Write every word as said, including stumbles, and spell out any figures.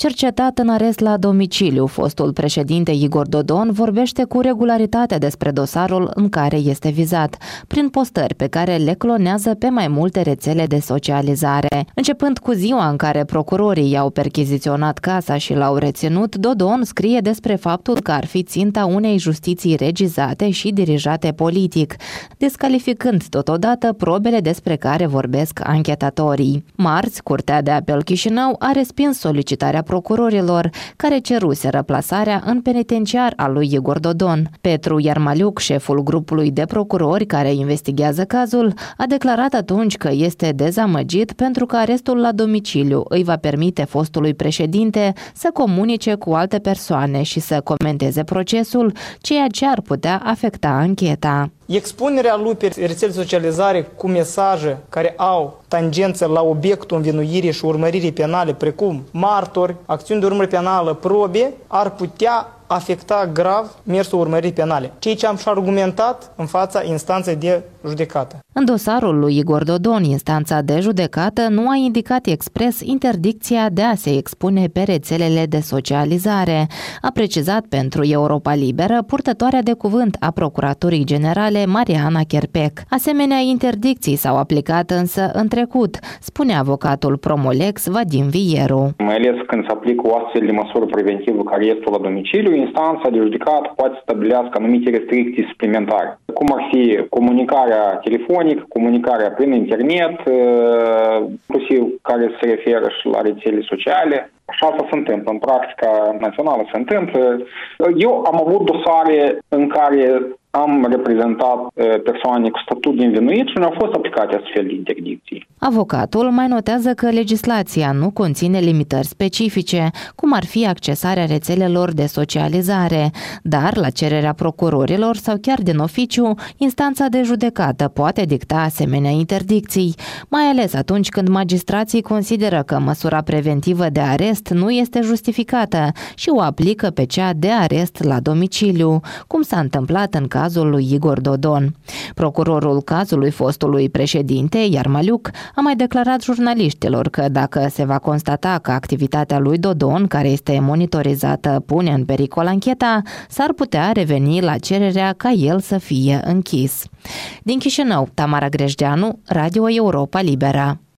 Cercetat în arest la domiciliu, fostul președinte Igor Dodon vorbește cu regularitate despre dosarul în care este vizat, prin postări pe care le clonează pe mai multe rețele de socializare. Începând cu ziua în care procurorii i-au perchiziționat casa și l-au reținut, Dodon scrie despre faptul că ar fi ținta unei justiții regizate și dirijate politic, descalificând totodată probele despre care vorbesc anchetatorii. Marți, Curtea de Apel Chișinău a respins solicitarea procurorilor, care ceruseră plasarea în penitenciar al lui Igor Dodon. Petru Iarmaliuc, șeful grupului de procurori care investigează cazul, a declarat atunci că este dezamăgit pentru că arestul la domiciliu îi va permite fostului președinte să comunice cu alte persoane și să comenteze procesul, ceea ce ar putea afecta ancheta. Expunerea lui pe rețele de socializare cu mesaje care au tangență la obiectul învinuirii și urmăririi penale, precum martori, acțiuni de urmărire penală, probe, ar putea afecta grav mersul urmăririi penale, ceea ce am și argumentat în fața instanței de judecată. În dosarul lui Igor Dodon, instanța de judecată nu a indicat expres interdicția de a se expune pe rețelele de socializare. A precizat pentru Europa Liberă purtătoarea de cuvânt a Procuraturii Generale Mariana Cherpec. Asemenea interdicții s-au aplicat însă în trecut, spune avocatul Promolex Vadim Vieru. Mai ales când se aplică o astfel de măsură preventivă ca arestul la domiciliu, instanța de judecată poate să stabilească anumite restricții suplimentare, cum ar fi comunicarea telefonică, comunicarea prin internet, inclusiv care se referă și la rețele sociale. Așa asta se întâmplă, în practica națională se întâmplă. Eu am avut dosare în care am reprezentat persoane cu statut de învinuit și nu au fost aplicate astfel de interdicții. Avocatul mai notează că legislația nu conține limitări specifice, cum ar fi accesarea rețelelor de socializare, dar, la cererea procurorilor sau chiar din oficiu, instanța de judecată poate dicta asemenea interdicții, mai ales atunci când magistrații consideră că măsura preventivă de arest nu este justificată și o aplică pe cea de arest la domiciliu, cum s-a întâmplat în cazul cazul lui Igor Dodon. Procurorul cazului fostului președinte, Iarmaliuc, a mai declarat jurnaliștilor că dacă se va constata că activitatea lui Dodon, care este monitorizată, pune în pericol ancheta, s-ar putea reveni la cererea ca el să fie închis. Din Chișinău, Tamara Grejdeanu, Radio Europa Liberă.